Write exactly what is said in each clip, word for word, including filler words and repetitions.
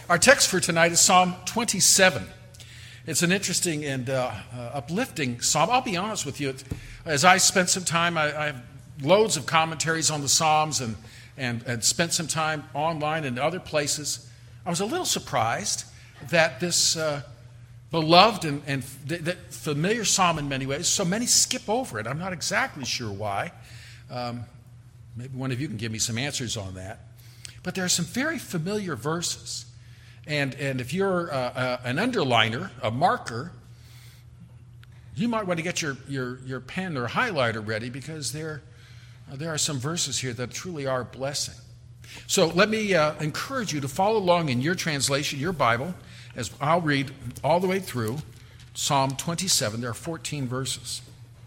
Our text for tonight is Psalm twenty-seven. It's an interesting and uh, uh, uplifting psalm. I'll be honest with you. As I spent some time, I, I have loads of commentaries on the Psalms and, and, and spent some time online and other places. I was a little surprised that this uh, beloved and, and th- th- familiar psalm in many ways, so many skip over it. I'm not exactly sure why. Um, maybe one of you can give me some answers on that. But there are some very familiar verses. And and if you're uh, uh, an underliner, a marker, you might want to get your, your, your pen or highlighter ready because there, uh, there are some verses here that truly are a blessing. So let me uh, encourage you to follow along in your translation, your Bible, as I'll read all the way through Psalm twenty-seven. There are fourteen verses.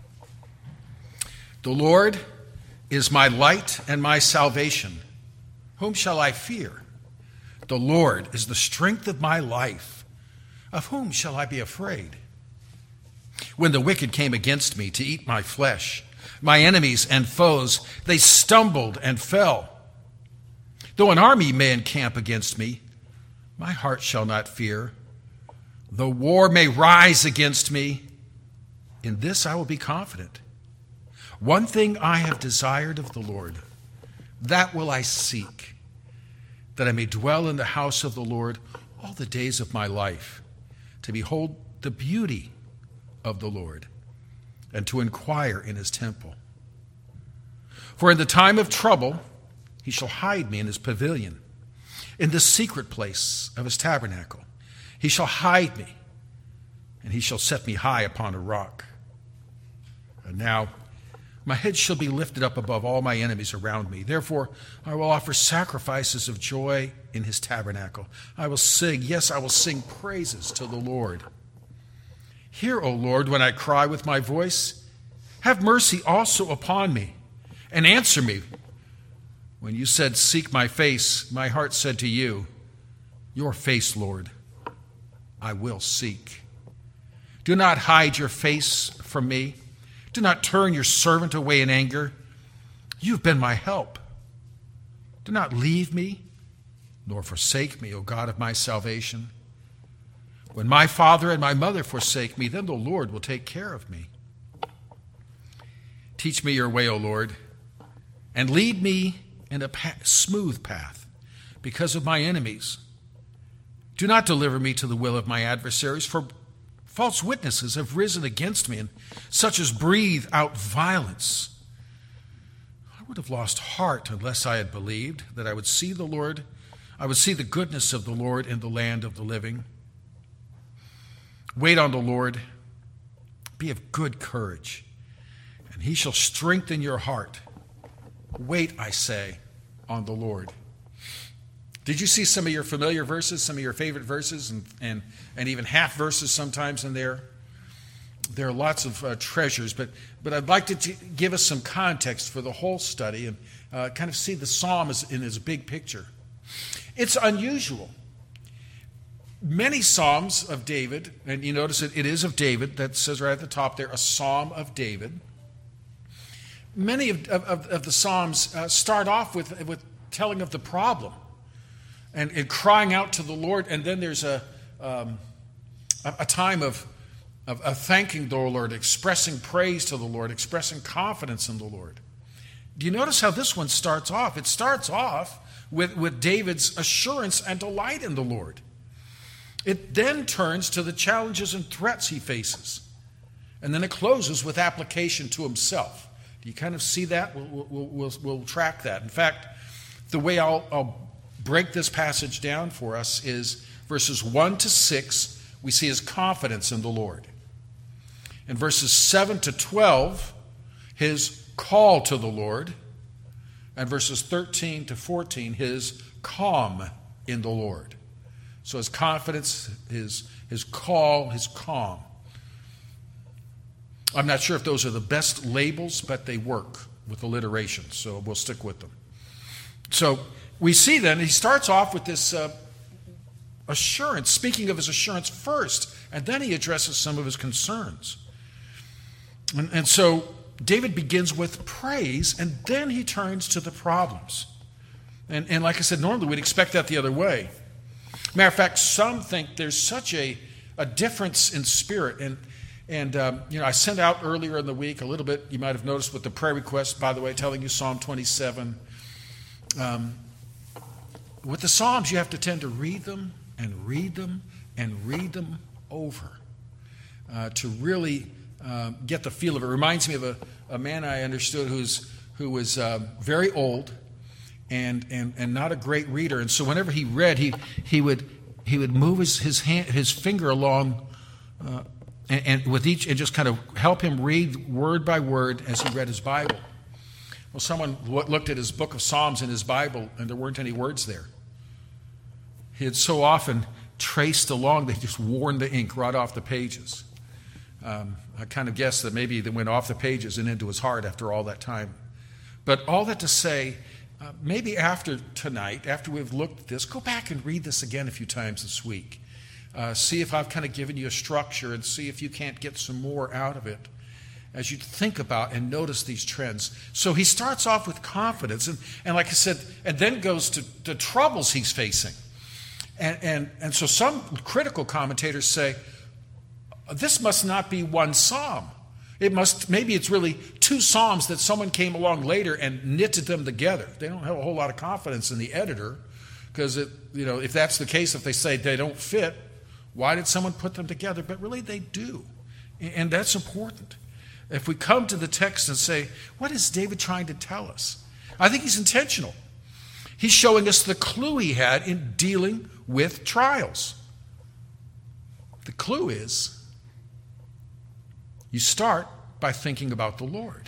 The Lord is my light and my salvation. Whom shall I fear? The Lord is the strength of my life. Of whom shall I be afraid? When the wicked came against me to eat my flesh, my enemies and foes, they stumbled and fell. Though an army may encamp against me, my heart shall not fear. Though war may rise against me, in this I will be confident. One thing I have desired of the Lord, that will I seek, that I may dwell in the house of the Lord all the days of my life, to behold the beauty of the Lord, and to inquire in his temple. For in the time of trouble he shall hide me in his pavilion. In the secret place of his tabernacle he shall hide me, and he shall set me high upon a rock. And now my head shall be lifted up above all my enemies around me. Therefore, I will offer sacrifices of joy in his tabernacle. I will sing, yes, I will sing praises to the Lord. Hear, O Lord, when I cry with my voice. Have mercy also upon me, and answer me. When you said, seek my face, my heart said to you, your face, Lord, I will seek. Do not hide your face from me. Do not turn your servant away in anger. You've been my help. Do not leave me, nor forsake me, O God of my salvation. When my father and my mother forsake me, then the Lord will take care of me. Teach me your way, O Lord, and lead me in a path, smooth path because of my enemies. Do not deliver me to the will of my adversaries, for false witnesses have risen against me, and such as breathe out violence. I would have lost heart unless I had believed that I would see the Lord. I would see the goodness of the Lord in the land of the living. Wait on the Lord. Be of good courage, and he shall strengthen your heart. Wait, I say, on the Lord. Did you see some of your familiar verses, some of your favorite verses, and, and, and even half verses sometimes in there? There are lots of uh, treasures, but, but I'd like to t- give us some context for the whole study and uh, kind of see the psalm as, in its big picture. It's unusual. Many psalms of David, and you notice it, it is of David, that says right at the top there, a psalm of David. Many of, of, of the psalms uh, start off with, with telling of the problem. And, and crying out to the Lord, and then there's a um, a, a time of, of, of thanking the Lord, expressing praise to the Lord, expressing confidence in the Lord. Do you notice how this one starts off? It starts off with, with David's assurance and delight in the Lord. It then turns to the challenges and threats he faces. And then it closes with application to himself. Do you kind of see that? We'll, we'll, we'll, we'll track that. In fact, the way I'll, I'll break this passage down for us is verses one to six, we see his confidence in the Lord. In verses seven to twelve, his call to the Lord. And verses thirteen to fourteen, his calm in the Lord. So his confidence, his, his call, his calm. I'm not sure if those are the best labels, but they work with alliteration, so we'll stick with them. So we see then, he starts off with this uh, assurance, speaking of his assurance first, and then he addresses some of his concerns. And, and so David begins with praise, and then he turns to the problems. And, and like I said, normally we'd expect that the other way. Matter of fact, some think there's such a, a difference in spirit. And, and um, you know, I sent out earlier in the week a little bit, you might have noticed with the prayer request, by the way, telling you Psalm twenty-seven. Um, with the Psalms, you have to tend to read them and read them and read them over uh, to really uh, get the feel of it. It reminds me of a, a man I understood who's, who was uh, very old, And, and and not a great reader, and so whenever he read, he he would he would move his his hand his finger along, uh, and, and with each and just kind of help him read word by word as he read his Bible. Well, someone looked at his book of Psalms in his Bible, and there weren't any words there. He had so often traced along that he just worn the ink right off the pages. Um, I kind of guessed that maybe they went off the pages and into his heart after all that time. But all that to say. Uh, maybe after tonight, after we've looked at this, go back and read this again a few times this week. Uh, see if I've kind of given you a structure and see if you can't get some more out of it as you think about and notice these trends. So he starts off with confidence, and, and like I said, and then goes to the troubles he's facing. And, and, and so some critical commentators say, this must not be one psalm. It must, maybe it's really two psalms that someone came along later and knitted them together. They don't have a whole lot of confidence in the editor because, it, you know, if that's the case, if they say they don't fit, why did someone put them together? But really they do, and that's important. If we come to the text and say, what is David trying to tell us? I think he's intentional. He's showing us the clue he had in dealing with trials. The clue is, you start by thinking about the Lord.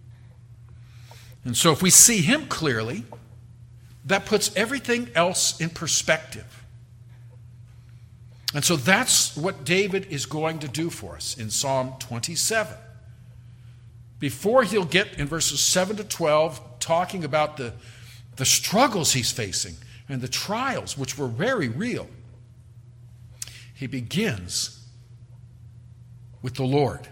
And so if we see him clearly, that puts everything else in perspective. And so that's what David is going to do for us in Psalm twenty-seven. Before he'll get in verses seven to twelve talking about the, the struggles he's facing and the trials, which were very real, he begins with the Lord.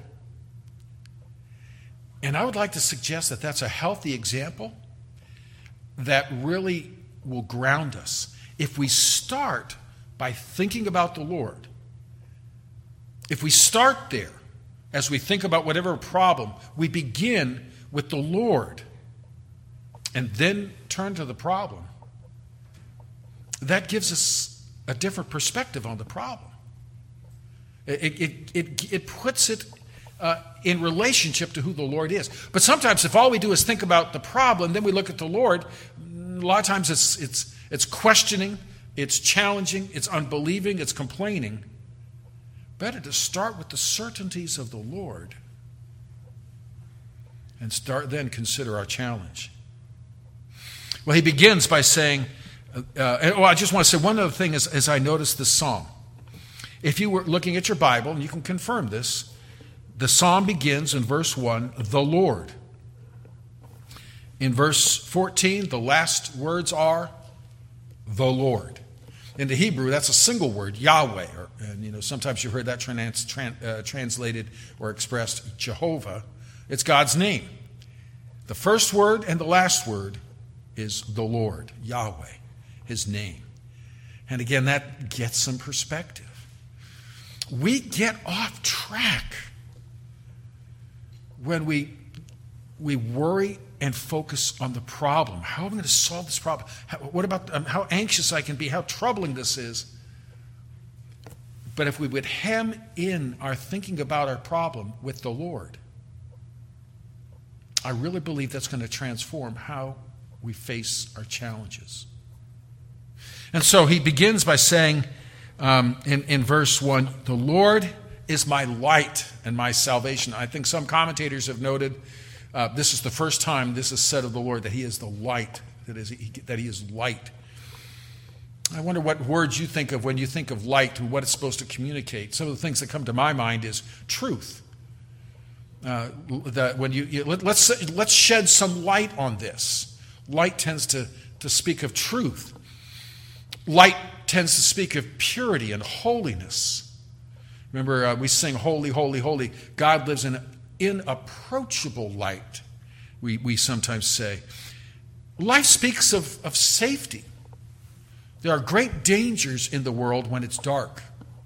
And I would like to suggest that that's a healthy example that really will ground us. If we start by thinking about the Lord, if we start there as we think about whatever problem, we begin with the Lord and then turn to the problem, that gives us a different perspective on the problem. It, it, it, it puts it Uh, in relationship to who the Lord is. But sometimes if all we do is think about the problem, then we look at the Lord, a lot of times it's it's it's questioning, it's challenging, it's unbelieving, it's complaining. Better to start with the certainties of the Lord and start then consider our challenge. Well, he begins by saying, uh, and, well, I just want to say one other thing as, as I noticed this psalm. If you were looking at your Bible, and you can confirm this, the psalm begins in verse one, the Lord. In verse fourteen, the last words are, the Lord. In the Hebrew, that's a single word, Yahweh. Or, and you know, sometimes you've heard that trans, trans, uh, translated or expressed Jehovah. It's God's name. The first word and the last word is the Lord, Yahweh, his name. And again, that gets some perspective. We get off track when we we worry and focus on the problem. How am I going to solve this problem? How, what about um, how anxious I can be, how troubling this is? But if we would hem in our thinking about our problem with the Lord, I really believe that's going to transform how we face our challenges. And so he begins by saying um, in, in verse one, the Lord is my light and my salvation. I think some commentators have noted uh, this is the first time this is said of the Lord, that he is the light, that is, he, that he is light. I wonder what words you think of when you think of light and what it's supposed to communicate. Some of the things that come to my mind is truth. Uh, that when you, you let, let's let's shed some light on this. Light tends to, to speak of truth. Light tends to speak of purity and holiness. Remember, uh, we sing, holy, holy, holy. God lives in inapproachable light, we, we sometimes say. Life speaks of, of safety. There are great dangers in the world when it's dark.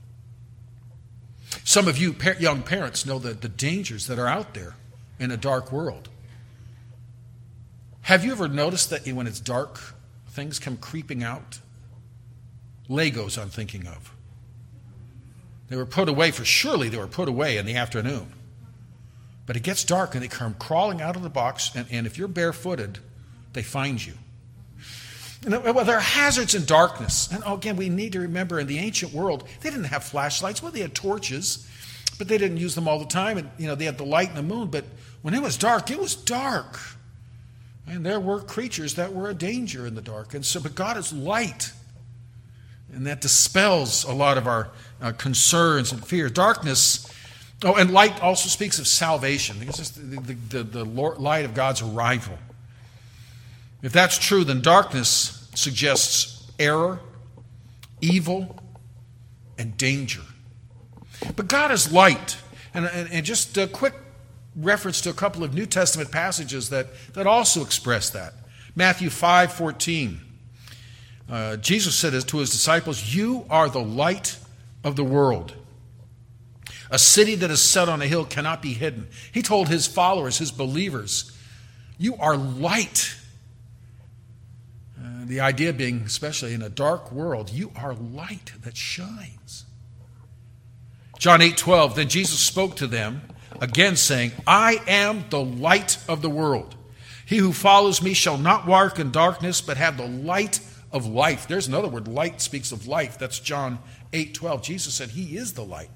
Some of you young parents know the, the dangers that are out there in a dark world. Have you ever noticed that when it's dark, things come creeping out? Legos, I'm thinking of. They were put away, for surely they were put away in the afternoon. But it gets dark and they come crawling out of the box, and, and if you're barefooted, they find you. And, well, there are hazards in darkness. And again, we need to remember in the ancient world, they didn't have flashlights. Well, they had torches, but they didn't use them all the time. And, you know, they had the light and the moon, but when it was dark, it was dark. And there were creatures that were a danger in the dark. And so, but God is light. And that dispels a lot of our uh, concerns and fears. Darkness, oh, and light also speaks of salvation. It's just the, the, the, the light of God's arrival. If that's true, then darkness suggests error, evil, and danger. But God is light. And, and, and just a quick reference to a couple of New Testament passages that, that also express that. Matthew five fourteen. Uh, Jesus said to his disciples, "You are the light of the world. A city that is set on a hill cannot be hidden." He told his followers, his believers, you are light. Uh, the idea being, especially in a dark world, you are light that shines. John eight twelve, then Jesus spoke to them, again saying, "I am the light of the world. He who follows me shall not walk in darkness, but have the light of life." There's another word, light speaks of life. That's John eight twelve. Jesus said he is the light.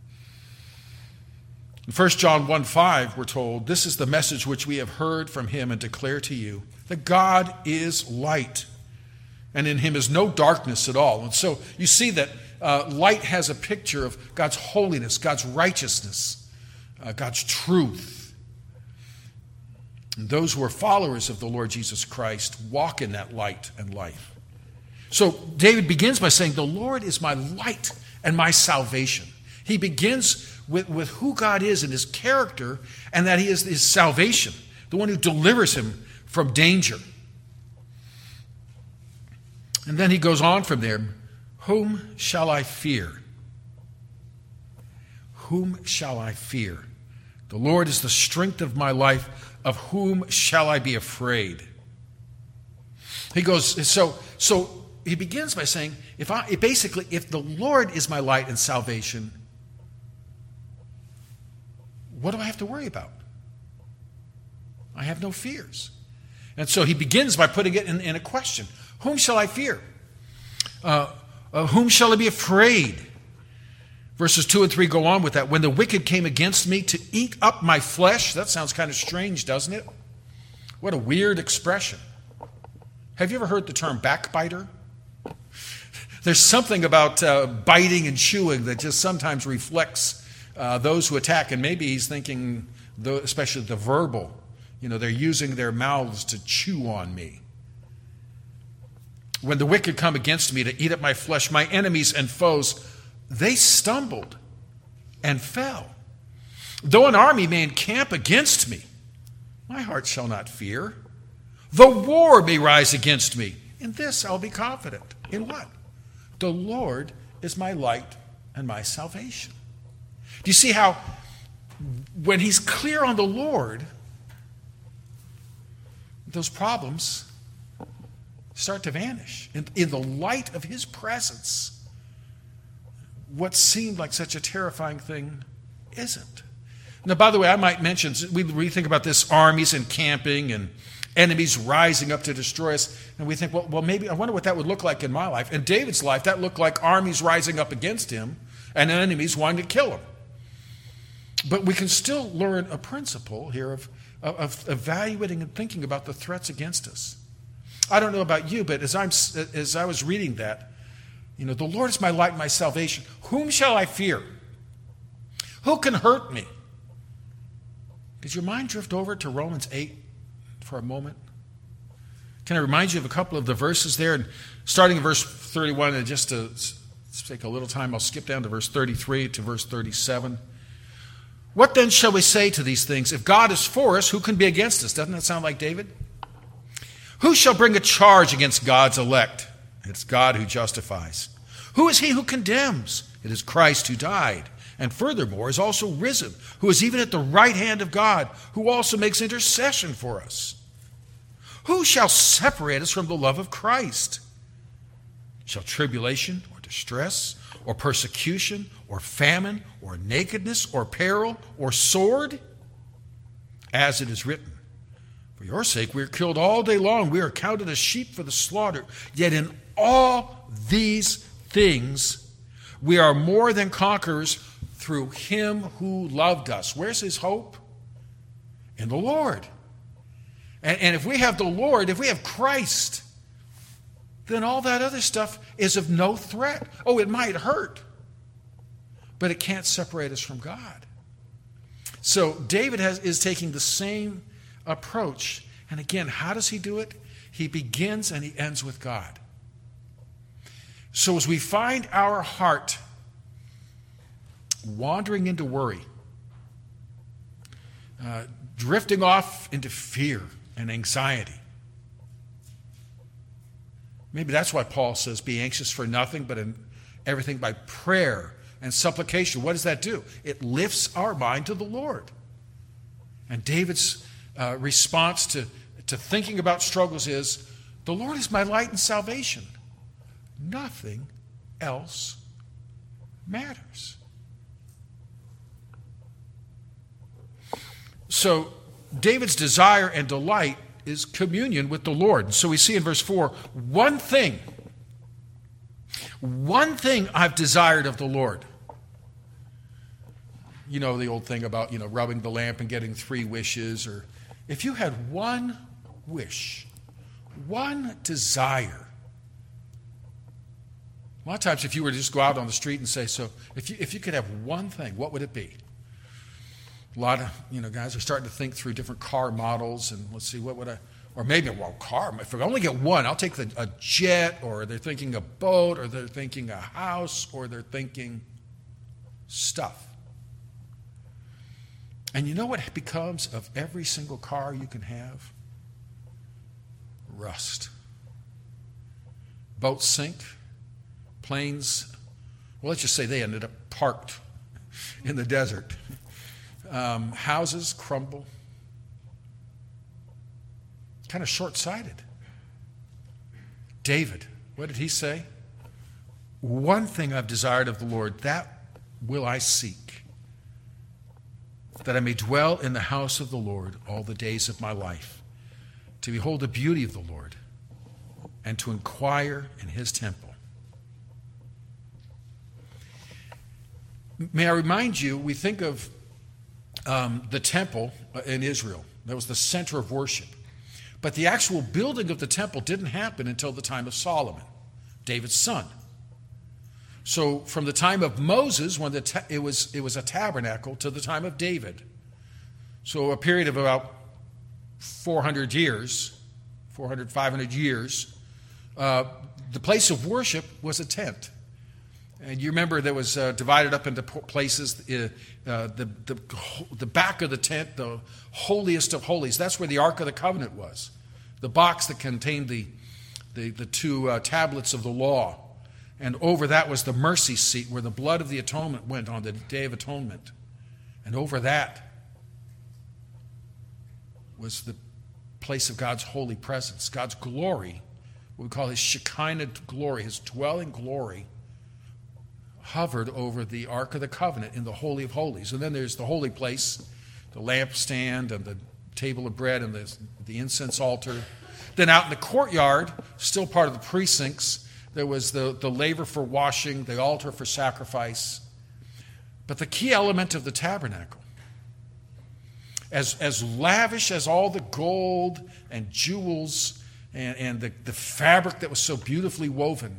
In First John one five, we're told, "This is the message which we have heard from him and declare to you, that God is light, and in him is no darkness at all." And so you see that uh, light has a picture of God's holiness, God's righteousness, uh, God's truth. And those who are followers of the Lord Jesus Christ walk in that light and life. So David begins by saying, the Lord is my light and my salvation. He begins with, with who God is and his character, and that he is his salvation, the one who delivers him from danger. And then he goes on from there, whom shall I fear? Whom shall I fear? The Lord is the strength of my life. Of whom shall I be afraid? He goes, so, so he begins by saying, if I basically, if the Lord is my light and salvation, what do I have to worry about? I have no fears. And so he begins by putting it in, in a question. Whom shall I fear? Uh, uh, whom shall I be afraid? Verses two and three go on with that. When the wicked came against me to eat up my flesh. That sounds kind of strange, doesn't it? What a weird expression. Have you ever heard the term backbiter? There's something about uh, biting and chewing that just sometimes reflects uh, those who attack. And maybe he's thinking, the, especially the verbal, you know, they're using their mouths to chew on me. When the wicked come against me to eat up my flesh, my enemies and foes, they stumbled and fell. Though an army may encamp against me, my heart shall not fear. The war may rise against me. In this I'll be confident. In what? The Lord is my light and my salvation. Do you see how when he's clear on the Lord, those problems start to vanish. In, in the light of his presence, what seemed like such a terrifying thing isn't. Now, by the way, I might mention, we, we think about this armies encamping and enemies rising up to destroy us, and we think, well, well, maybe, I wonder what that would look like in my life. In David's life, that looked like armies rising up against him and enemies wanting to kill him. But we can still learn a principle here of, of, of evaluating and thinking about the threats against us. I don't know about you, but as, I'm, as I was reading that, you know, the Lord is my light and my salvation. Whom shall I fear? Who can hurt me? Did your mind drift over to Romans eight for a moment? Can I remind you of a couple of the verses there? And starting in verse thirty-one, and just to take a little time, I'll skip down to verse thirty-three to verse thirty-seven. What then shall we say to these things? If God is for us, who can be against us? Doesn't that sound like David? Who shall bring a charge against God's elect? It's God who justifies. Who is he who condemns? It is Christ who died, and furthermore is also risen, who is even at the right hand of God, who also makes intercession for us. Who shall separate us from the love of Christ? Shall tribulation or distress or persecution or famine or nakedness or peril or sword? As it is written, for your sake we are killed all day long. We are counted as sheep for the slaughter. Yet in all these things we are more than conquerors through him who loved us. Where's his hope? In the Lord. And, and if we have the Lord, if we have Christ, then all that other stuff is of no threat. Oh, it might hurt, but it can't separate us from God. So David has, is taking the same approach. And again, how does he do it? He begins and he ends with God. So as we find our heart wandering into worry, uh, drifting off into fear and anxiety, maybe that's why Paul says, be anxious for nothing, but in everything by prayer and supplication. What does that do? It lifts our mind to the Lord. And David's uh, response to, to thinking about struggles is, the Lord is my light and salvation. Nothing else matters. So David's desire and delight is communion with the Lord. So we see in verse four, one thing, one thing I've desired of the Lord. You know the old thing about, you know, rubbing the lamp and getting three wishes, or if you had one wish, one desire. A lot of times if you were to just go out on the street and say, so if you, if you could have one thing, what would it be? A lot of, you know, guys are starting to think through different car models, and let's see, what would I, or maybe, well, car, if I only get one, I'll take the, a jet, or they're thinking a boat, or they're thinking a house, or they're thinking stuff. And you know what becomes of every single car you can have? Rust. Boats sink. Planes, well, let's just say they ended up parked in the desert. Um, houses crumble. Kind of short-sighted. David, what did he say? One thing I've desired of the Lord, that will I seek, that I may dwell in the house of the Lord all the days of my life, to behold the beauty of the Lord and to inquire in his temple. May I remind you, we think of um, the temple in Israel. That was the center of worship. But the actual building of the temple didn't happen until the time of Solomon, David's son. So from the time of Moses, when the ta- it was it was a tabernacle, to the time of David. So a period of about four hundred years, four hundred, five hundred years, uh, the place of worship was a tent. And you remember there was uh, divided up into places, uh, uh, the, the, the back of the tent, the holiest of holies. That's where the Ark of the Covenant was. The box that contained the, the, the two uh, tablets of the law. And over that was the mercy seat where the blood of the atonement went on the Day of Atonement. And over that was the place of God's holy presence, God's glory, what we call his Shekinah glory, his dwelling glory, hovered over the Ark of the Covenant in the Holy of Holies. And then there's the holy place, the lampstand and the table of bread and the, the incense altar. Then out in the courtyard, still part of the precincts, there was the, the laver for washing, the altar for sacrifice. But the key element of the tabernacle, as, as lavish as all the gold and jewels and, and the, the fabric that was so beautifully woven,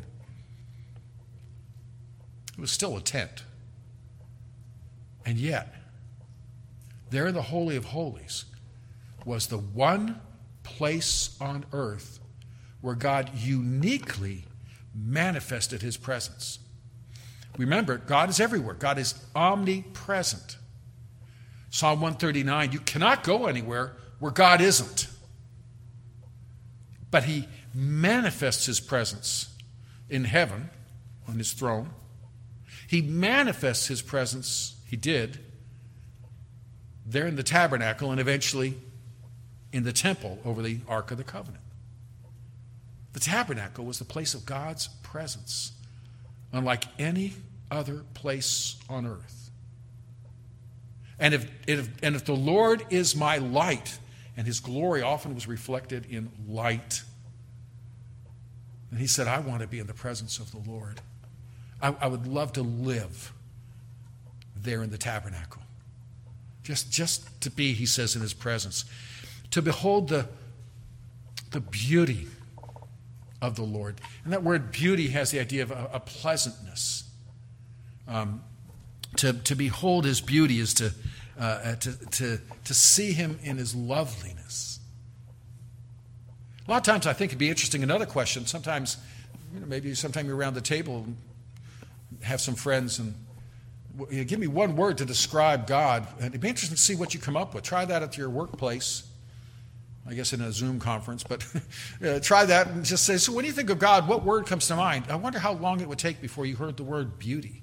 it was still a tent. And yet, there in the Holy of Holies was the one place on earth where God uniquely manifested his presence. Remember, God is everywhere. God is omnipresent. Psalm one thirty-nine, you cannot go anywhere where God isn't. But he manifests his presence in heaven on his throne. He manifests his presence, he did, there in the tabernacle and eventually in the temple over the Ark of the Covenant. The tabernacle was the place of God's presence, unlike any other place on earth. And if, if, and if the Lord is my light, and his glory often was reflected in light, and he said, I want to be in the presence of the Lord. I, I would love to live there in the tabernacle. Just, just to be, he says, in his presence. To behold the, the beauty of the Lord. And that word beauty has the idea of a, a pleasantness. Um, to, to behold his beauty is to, uh, to, to, to see him in his loveliness. A lot of times I think it'd be interesting, another question, sometimes, you know, maybe sometime you're around the table and have some friends and you know, give me one word to describe God. And it'd be interesting to see what you come up with. Try that at your workplace. I guess in a Zoom conference, but uh, try that and just say, so when you think of God, what word comes to mind? I wonder how long it would take before you heard the word beauty.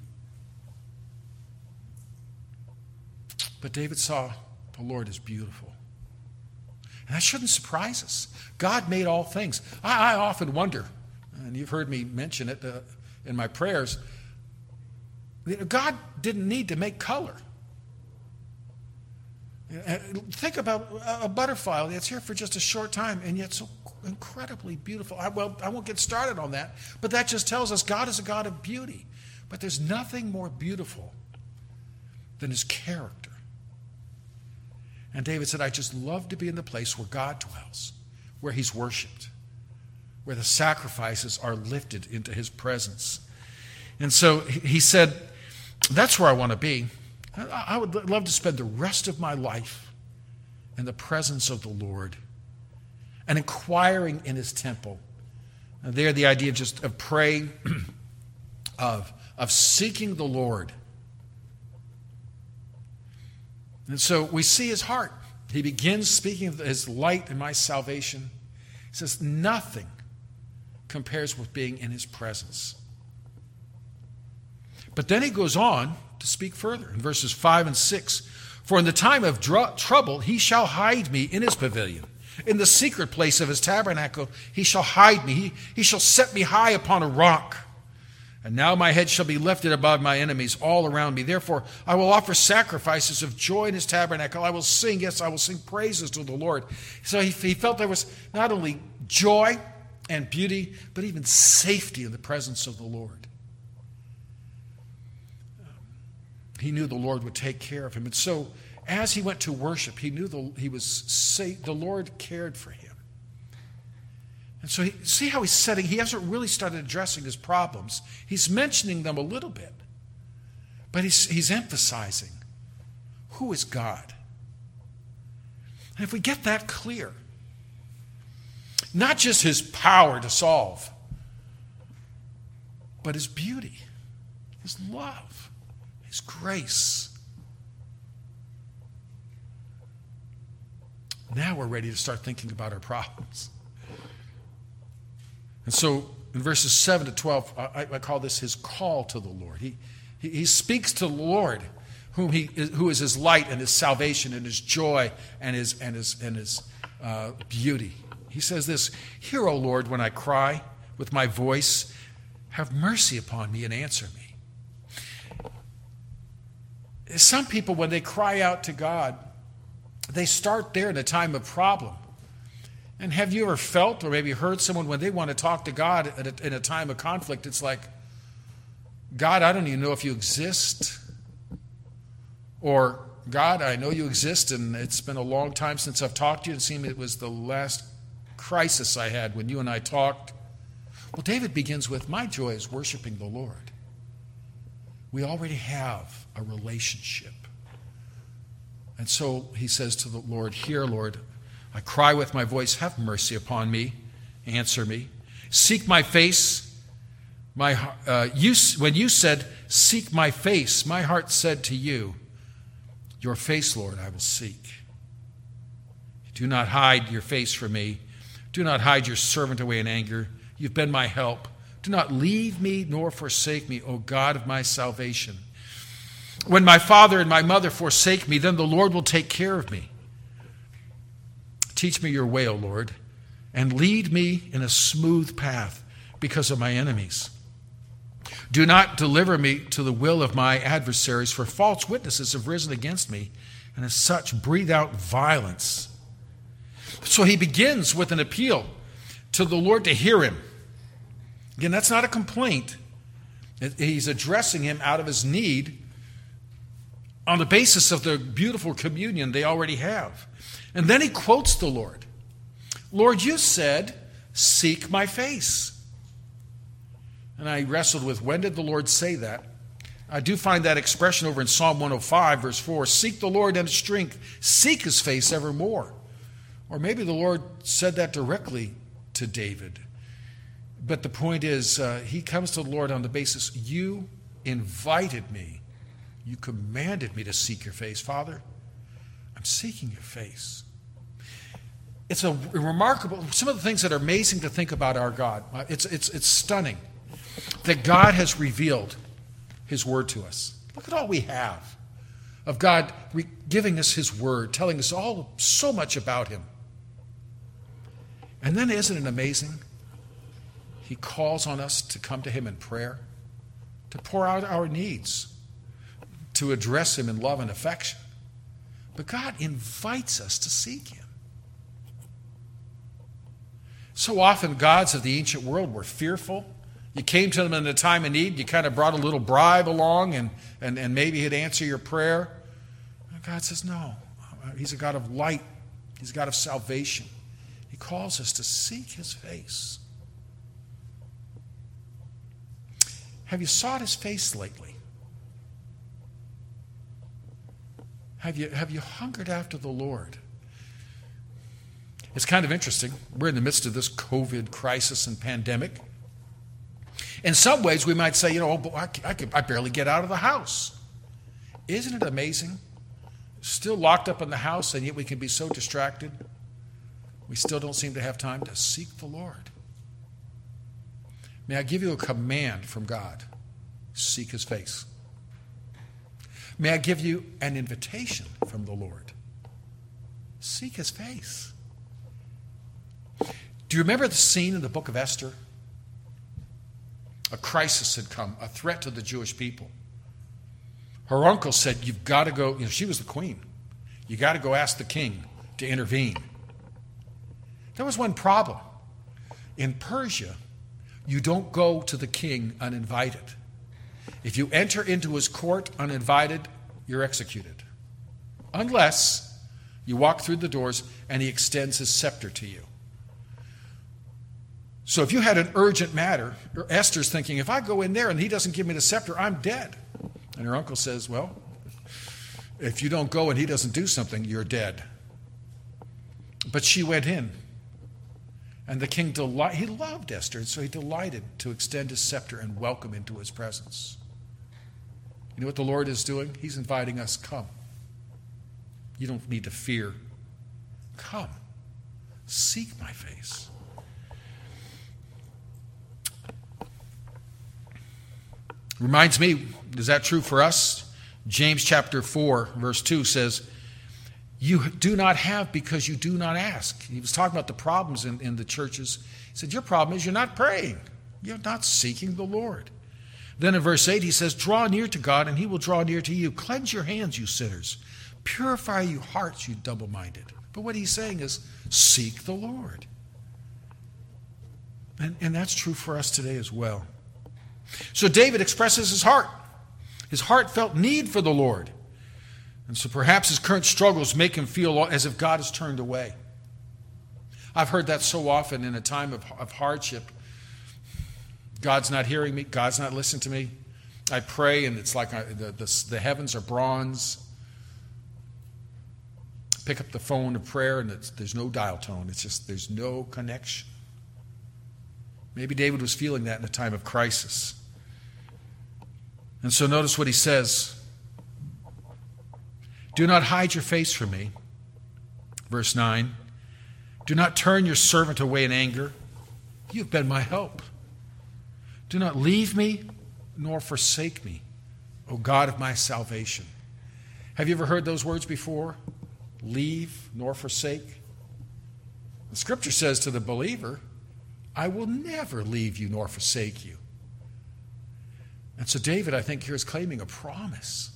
But David saw the Lord as beautiful. And that shouldn't surprise us. God made all things. I, I often wonder, and you've heard me mention it uh, in my prayers, God didn't need to make color. Think about a butterfly that's here for just a short time and yet so incredibly beautiful. I, well, I won't get started on that, but that just tells us God is a God of beauty. But there's nothing more beautiful than his character. And David said, I just love to be in the place where God dwells, where he's worshiped, where the sacrifices are lifted into his presence. And so he said, that's where I want to be. I would love to spend the rest of my life in the presence of the Lord and inquiring in his temple. And there, the idea of just of praying, of, of seeking the Lord. And so we see his heart. He begins speaking of his light and my salvation. He says, nothing compares with being in his presence. But then he goes on to speak further in verses five and six. For in the time of dr- trouble he shall hide me in his pavilion. In the secret place of his tabernacle he shall hide me. He, he shall set me high upon a rock. And now my head shall be lifted above my enemies all around me. Therefore I will offer sacrifices of joy in his tabernacle. I will sing, yes, I will sing praises to the Lord. So he, he felt there was not only joy and beauty, but even safety in the presence of the Lord. He knew the Lord would take care of him. And so as he went to worship, he knew the, he was safe, the Lord cared for him. And so he, see how he's setting, he hasn't really started addressing his problems. He's mentioning them a little bit. But he's, he's emphasizing, who is God? And if we get that clear, not just his power to solve, but his beauty, his love, his grace. Now we're ready to start thinking about our problems. And so in verses seven to twelve, I, I call this his call to the Lord. He, he, he speaks to the Lord, whom he, who is his light and his salvation and his joy and his, and his, and his uh, beauty. He says this, hear, O Lord, when I cry with my voice, have mercy upon me and answer me. Some people, when they cry out to God, they start there in a time of problem. And have you ever felt or maybe heard someone when they want to talk to God at a, in a time of conflict, it's like, God, I don't even know if you exist. Or, God, I know you exist and it's been a long time since I've talked to you. It seemed it was the last crisis I had when you and I talked. Well, David begins with, my joy is worshiping the Lord. We already have a relationship. And so he says to the Lord, hear, Lord, I cry with my voice, have mercy upon me, answer me. Seek my face. My, uh, you, when you said, seek my face, my heart said to you, your face, Lord, I will seek. Do not hide your face from me. Do not hide your servant away in anger. You've been my help. Do not leave me nor forsake me, O God of my salvation. When my father and my mother forsake me, then the Lord will take care of me. Teach me your way, O Lord, and lead me in a smooth path because of my enemies. Do not deliver me to the will of my adversaries, for false witnesses have risen against me, and as such breathe out violence. So he begins with an appeal to the Lord to hear him. Again, that's not a complaint. He's addressing him out of his need on the basis of the beautiful communion they already have. And then he quotes the Lord. Lord, you said, seek my face. And I wrestled with, when did the Lord say that? I do find that expression over in Psalm one oh five, verse four. Seek the Lord in strength. Seek his face evermore. Or maybe the Lord said that directly to David. But the point is, uh, he comes to the Lord on the basis, you invited me. You commanded me to seek your face. Father, I'm seeking your face. It's a remarkable, some of the things that are amazing to think about our God. It's, it's, it's stunning that God has revealed his word to us. Look at all we have of God re- giving us his word, telling us all so much about him. And then isn't it amazing? He calls on us to come to him in prayer, to pour out our needs, to address him in love and affection. But God invites us to seek him. So often, gods of the ancient world were fearful. You came to them in a time of need, you kind of brought a little bribe along, and, and, and maybe he'd answer your prayer. And God says, no, he's a God of light. He's a God of salvation. He calls us to seek his face. Have you sought his face lately? Have you, have you hungered after the Lord? It's kind of interesting. We're in the midst of this COVID crisis and pandemic. In some ways, we might say, you know, oh, I, I, I barely get out of the house. Isn't it amazing? Still locked up in the house, and yet we can be so distracted. We still don't seem to have time to seek the Lord. May I give you a command from God? Seek his face. May I give you an invitation from the Lord? Seek his face. Do you remember the scene in the book of Esther? A crisis had come, a threat to the Jewish people. Her uncle said, you've got to go, you know, she was the queen. You got to go ask the king to intervene. There was one problem. In Persia, you don't go to the king uninvited. If you enter into his court uninvited, you're executed. Unless you walk through the doors and he extends his scepter to you. So if you had an urgent matter, Esther's thinking, if I go in there and he doesn't give me the scepter, I'm dead. And her uncle says, well, if you don't go and he doesn't do something, you're dead. But she went in. And the king, delight, he loved Esther, and so he delighted to extend his scepter and welcome into his presence. You know what the Lord is doing? He's inviting us, come. You don't need to fear. Come. Seek my face. Reminds me, is that true for us? James chapter four, verse two says, you do not have because you do not ask. He was talking about the problems in, in the churches. He said, your problem is you're not praying. You're not seeking the Lord. Then in verse eight, he says, draw near to God and he will draw near to you. Cleanse your hands, you sinners. Purify your hearts, you double-minded. But what he's saying is, seek the Lord. And, and that's true for us today as well. So David expresses his heart, his heartfelt need for the Lord. And so perhaps his current struggles make him feel as if God has turned away. I've heard that so often in a time of, of hardship. God's not hearing me. God's not listening to me. I pray and it's like I, the, the, the heavens are bronze. Pick up the phone to prayer and it's, there's no dial tone. It's just there's no connection. Maybe David was feeling that in a time of crisis. And so notice what he says. Do not hide your face from me. Verse nine. Do not turn your servant away in anger. You've been my help. Do not leave me nor forsake me, O God of my salvation. Have you ever heard those words before? Leave nor forsake. The scripture says to the believer, I will never leave you nor forsake you. And so David, I think, here is claiming a promise.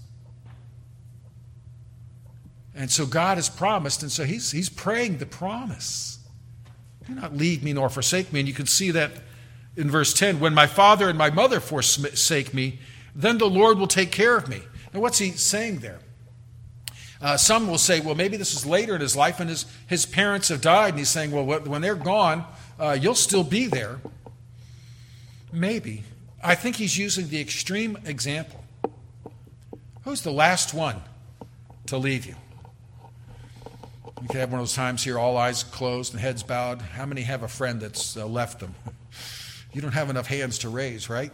And so God has promised, and so he's, he's praying the promise. Do not leave me nor forsake me. And you can see that in verse ten. When my father and my mother forsake me, then the Lord will take care of me. Now what's he saying there? Uh, some will say, well, maybe this is later in his life and his, his parents have died. And he's saying, well, when they're gone, uh, you'll still be there. Maybe. I think he's using the extreme example. Who's the last one to leave you? You could have one of those times here, all eyes closed and heads bowed. How many have a friend that's uh, left them? You don't have enough hands to raise, right?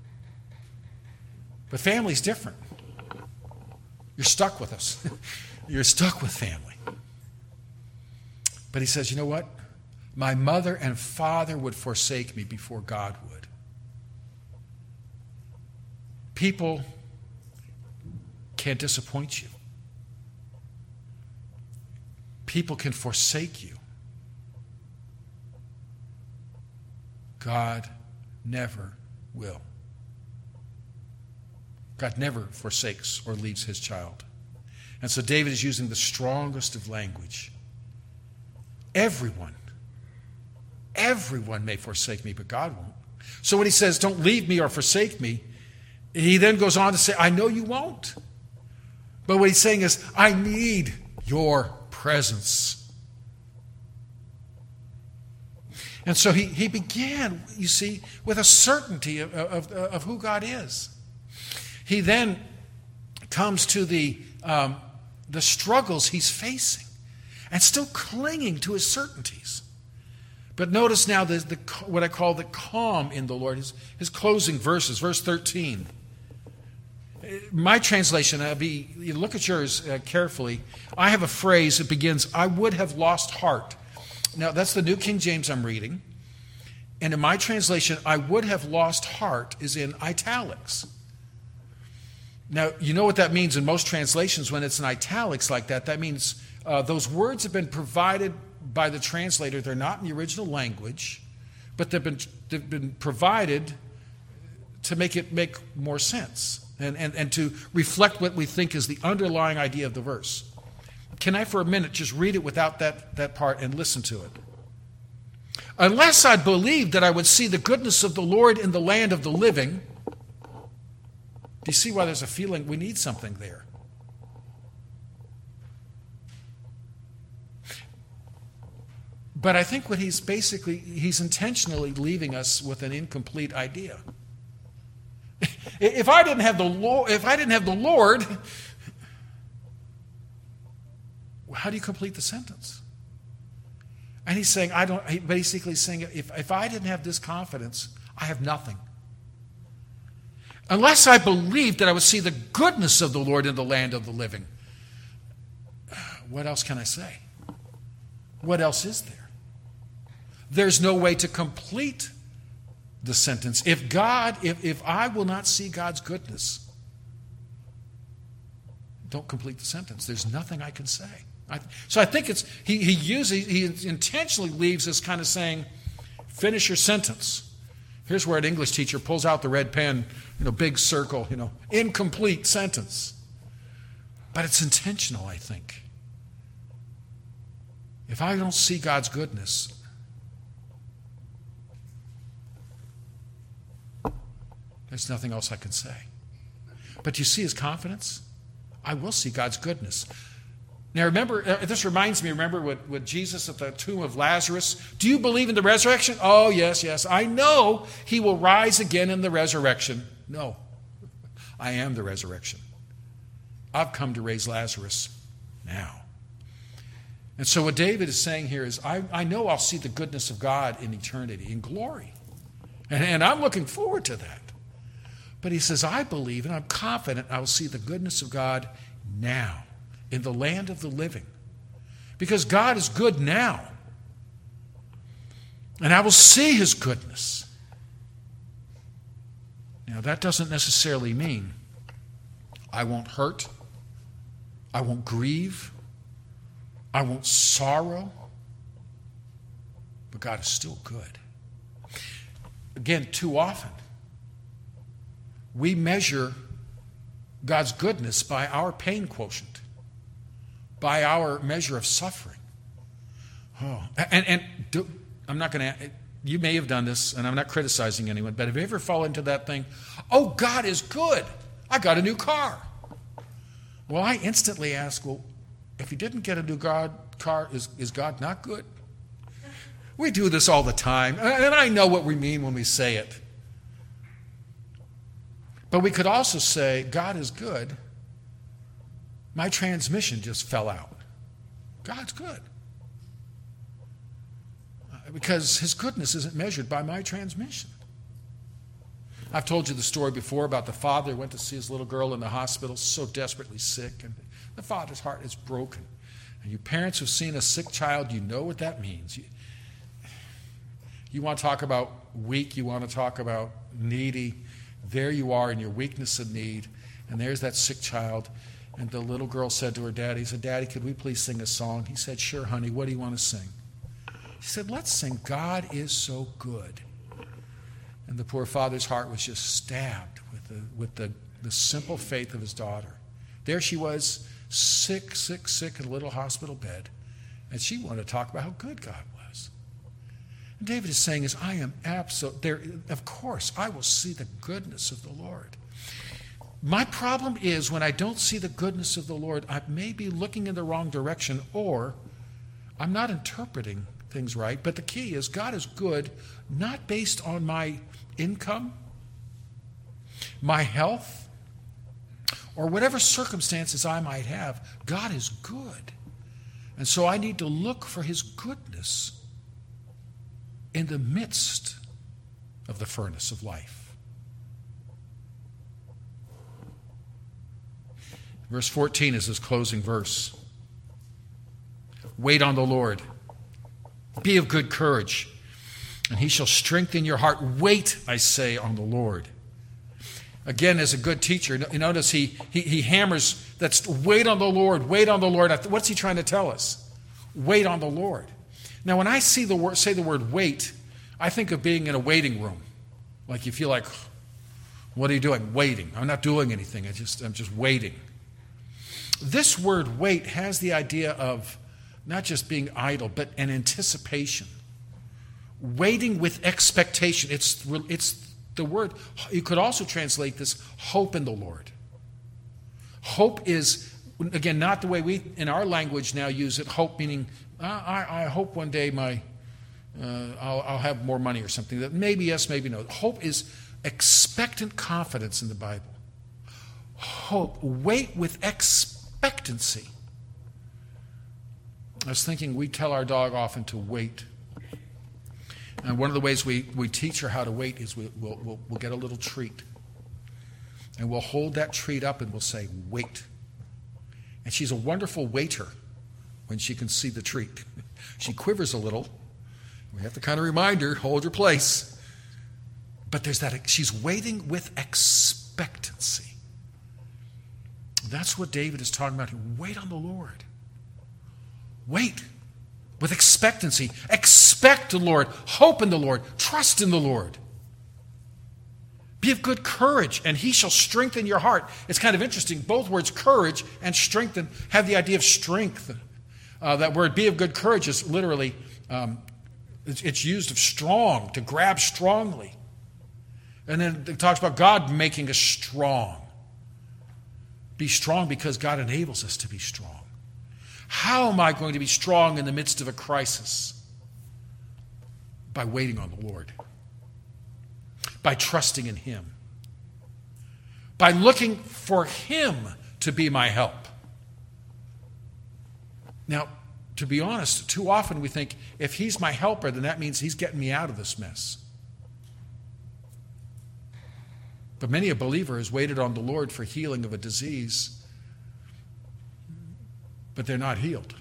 But family's different. You're stuck with us. You're stuck with family. But he says, you know what? My mother and father would forsake me before God would. People can disappoint you. People can forsake you. God never will. God never forsakes or leaves his child. And so David is using the strongest of language. Everyone, everyone may forsake me, but God won't. So when he says, don't leave me or forsake me, he then goes on to say, I know you won't. But what he's saying is, I need your presence. And so he, he began, you see, with a certainty of, of, of who God is. He then comes to the, um, the struggles he's facing and still clinging to his certainties. But notice now the, the, what I call the calm in the Lord, his, his closing verses, verse thirteen. My translation, I'll be, you look at yours uh, carefully. I have a phrase that begins, I would have lost heart. Now, that's the New King James I'm reading. And in my translation, I would have lost heart is in italics. Now, you know what that means in most translations when it's in italics like that. That means uh, those words have been provided by the translator. They're not in the original language, but they've been, they've been provided to make it make more sense and, and, and to reflect what we think is the underlying idea of the verse. Can I, for a minute, just read it without that, that part and listen to it? Unless I believed that I would see the goodness of the Lord in the land of the living. Do you see why there's a feeling we need something there? But I think what he's basically, he's intentionally leaving us with an incomplete idea. If I didn't have the Lord, if I didn't have the Lord, how do you complete the sentence? And he's saying, I don't, he basically saying, if, if I didn't have this confidence, I have nothing. Unless I believed that I would see the goodness of the Lord in the land of the living. What else can I say? What else is there? There's no way to complete the sentence. If God, if, if I will not see God's goodness, don't complete the sentence. There's nothing I can say. I, so I think it's, he, he uses, he intentionally leaves us kind of saying, finish your sentence. Here's where an English teacher pulls out the red pen, you know, big circle, you know, incomplete sentence. But it's intentional, I think. If I don't see God's goodness, there's nothing else I can say. But you see his confidence? I will see God's goodness. Now remember, uh, this reminds me, remember with, with Jesus at the tomb of Lazarus? Do you believe in the resurrection? Oh, yes, yes. I know he will rise again in the resurrection. No, I am the resurrection. I've come to raise Lazarus now. And so what David is saying here is, I, I know I'll see the goodness of God in eternity, in glory. And, and I'm looking forward to that. But he says, I believe and I'm confident I will see the goodness of God now, in the land of the living. Because God is good now. And I will see his goodness. Now, that doesn't necessarily mean I won't hurt, I won't grieve, I won't sorrow, but God is still good. Again, too often, we measure God's goodness by our pain quotient, by our measure of suffering. Oh, and, and do, I'm not going to, you may have done this, and I'm not criticizing anyone, but have you ever fallen into that thing? Oh, God is good. I got a new car. Well, I instantly ask, well, if you didn't get a new God, car, is, is God not good? We do this all the time, and I know what we mean when we say it. But we could also say, God is good. My transmission just fell out. God's good. Because his goodness isn't measured by my transmission. I've told you the story before about the father who went to see his little girl in the hospital, so desperately sick, and the father's heart is broken. And you parents who've seen a sick child, you know what that means. You, you want to talk about weak, you want to talk about needy. There you are in your weakness and need, and there's that sick child. And the little girl said to her daddy, he said, Daddy, could we please sing a song? He said, sure, honey, what do you want to sing? She said, let's sing God is so good. And the poor father's heart was just stabbed with the, with the, the simple faith of his daughter. There she was, sick, sick, sick in a little hospital bed. And she wanted to talk about how good God was. And David is saying is, I am absolute, there, of course, I will see the goodness of the Lord. My problem is when I don't see the goodness of the Lord, I may be looking in the wrong direction, or I'm not interpreting things right. But the key is God is good, not based on my income, my health, or whatever circumstances I might have. God is good. And so I need to look for his goodness in the midst of the furnace of life. Verse fourteen is his closing verse. Wait on the Lord. Be of good courage, and he shall strengthen your heart. Wait, I say, on the Lord. Again, as a good teacher, you notice he, he, he hammers, that's wait on the Lord, wait on the Lord. What's he trying to tell us? Wait on the Lord. Now, when I see the word, say the word wait, I think of being in a waiting room. Like you feel like, what are you doing? Waiting. I'm not doing anything. I just, I'm just waiting. This word wait has the idea of not just being idle, but an anticipation. Waiting with expectation. It's, it's the word, you could also translate this, hope in the Lord. Hope is, again, not the way we in our language now use it. Hope meaning, I, I hope one day my uh, I'll, I'll have more money or something. That maybe yes, maybe no. Hope is expectant confidence in the Bible. Hope, wait with expectancy. I was thinking we tell our dog often to wait. And one of the ways we, we teach her how to wait is we, we'll, we'll, we'll get a little treat. And we'll hold that treat up and we'll say, wait. And she's a wonderful waiter when she can see the treat. She quivers a little. We have to kind of remind her, hold your place. But there's that, she's waiting with expectancy. That's what David is talking about here. Wait on the Lord. Wait with expectancy. Expect the Lord. Hope in the Lord. Trust in the Lord. Be of good courage, and he shall strengthen your heart. It's kind of interesting. Both words, courage and strengthen, have the idea of strength. Uh, that word, be of good courage, is literally, um, it's, it's used of strong, to grab strongly. And then it talks about God making us strong. Be strong because God enables us to be strong. How am I going to be strong in the midst of a crisis? By waiting on the Lord. By trusting in him. By looking for him to be my help. Now, to be honest, too often we think if he's my helper, then that means he's getting me out of this mess. But many a believer has waited on the Lord for healing of a disease, but they're not healed.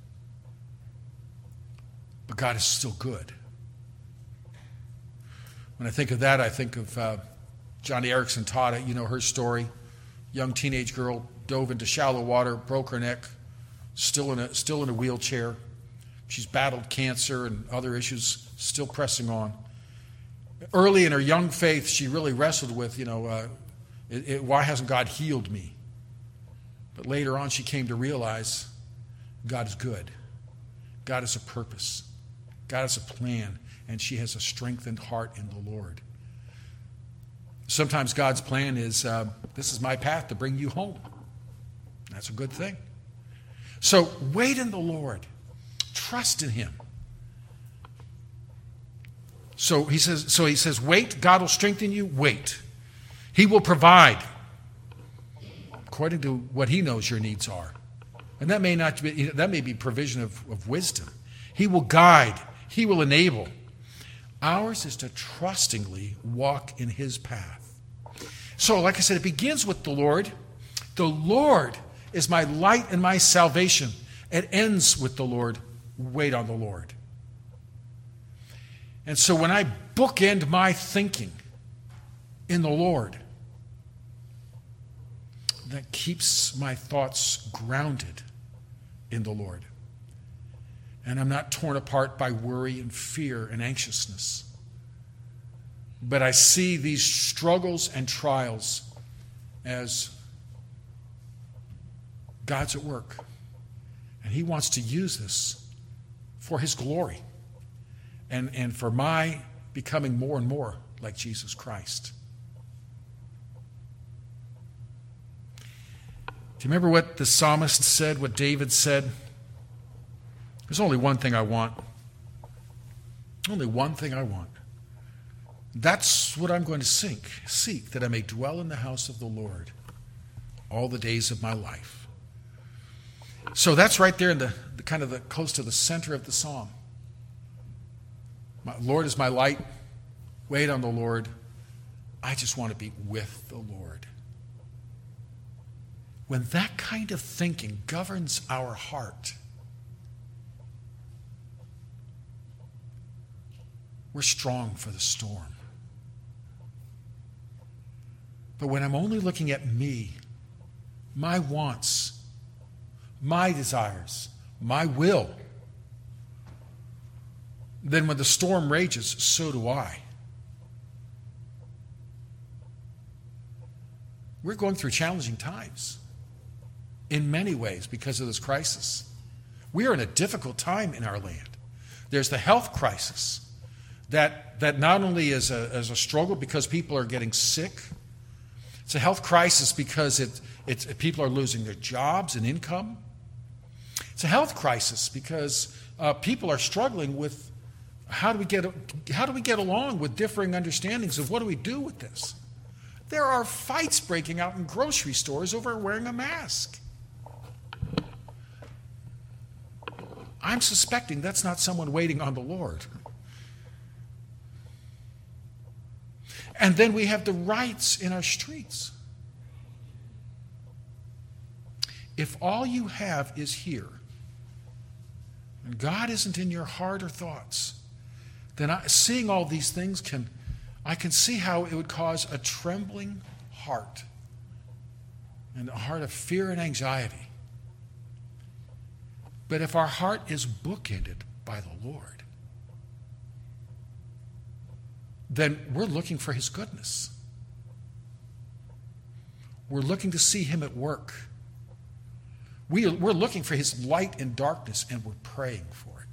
But God is still good. When I think of that, I think of uh, Johnny Erickson taught it. You know her story. Young teenage girl dove into shallow water, broke her neck, still in a, still in a wheelchair. She's battled cancer and other issues, still pressing on. Early in her young faith, she really wrestled with, you know, uh, it, it, why hasn't God healed me? But later on, she came to realize God is good. God has a purpose. God has a plan, and she has a strengthened heart in the Lord. Sometimes God's plan is, uh, this is my path to bring you home. That's a good thing. So wait in the Lord. Trust in him. So he says, so he says, wait, God will strengthen you, wait. He will provide according to what he knows your needs are. And that may not be, that may be provision of, of wisdom. He will guide. He will enable. Ours is to trustingly walk in his path. So, like I said, it begins with the Lord. The Lord is my light and my salvation. It ends with the Lord. Wait on the Lord. And so when I bookend my thinking in the Lord, that keeps my thoughts grounded in the Lord. And I'm not torn apart by worry and fear and anxiousness. But I see these struggles and trials as God's at work. And he wants to use this for his glory and, and for my becoming more and more like Jesus Christ. Do you remember what the psalmist said, what David said? There's only one thing I want. Only one thing I want. That's what I'm going to seek, seek, that I may dwell in the house of the Lord all the days of my life. So that's right there in the, the kind of the close to the center of the psalm. My Lord is my light. Wait on the Lord. I just want to be with the Lord. When that kind of thinking governs our heart, we're strong for the storm. But when I'm only looking at me, my wants, my desires, my will, then when the storm rages, so do I. We're going through challenging times in many ways because of this crisis. We are in a difficult time in our land. There's the health crisis that, that not only is a, is a struggle because people are getting sick. It's a health crisis because it, it's, people are losing their jobs and income. It's a health crisis because uh, people are struggling with how do we get how do we get along with differing understandings of what do we do with this. There are fights breaking out in grocery stores over wearing a mask. I'm suspecting that's not someone waiting on the Lord. And then we have the riots in our streets. If all you have is here, and God isn't in your heart or thoughts, then I, seeing all these things, can I can see how it would cause a trembling heart and a heart of fear and anxiety. But if our heart is bookended by the Lord, then we're looking for his goodness. We're looking to see him at work. We, we're looking for his light in darkness, and we're praying for it.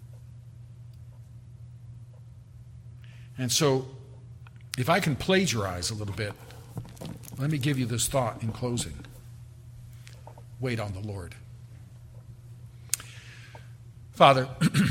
And so, if I can plagiarize a little bit, let me give you this thought in closing. Wait on the Lord. Father,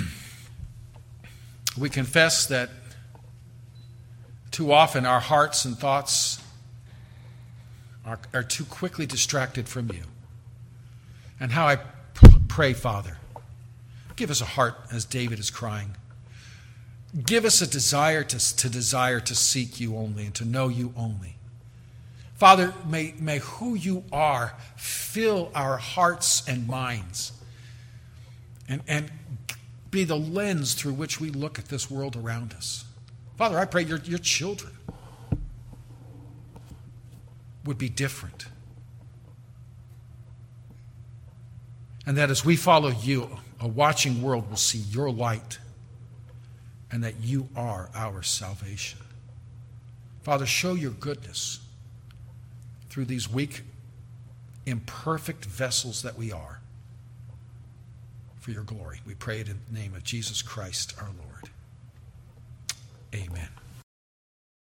we confess that too often our hearts and thoughts are, are too quickly distracted from you. And how I pray, Father, give us a heart as David is crying. Give us a desire to, to desire to seek you only and to know you only. Father, may, may who you are fill our hearts and minds and, and be the lens through which we look at this world around us. Father, I pray your, your children would be different. And that as we follow you, a watching world will see your light and that you are our salvation. Father, show your goodness through these weak, imperfect vessels that we are for your glory. We pray it in the name of Jesus Christ our Lord. Amen.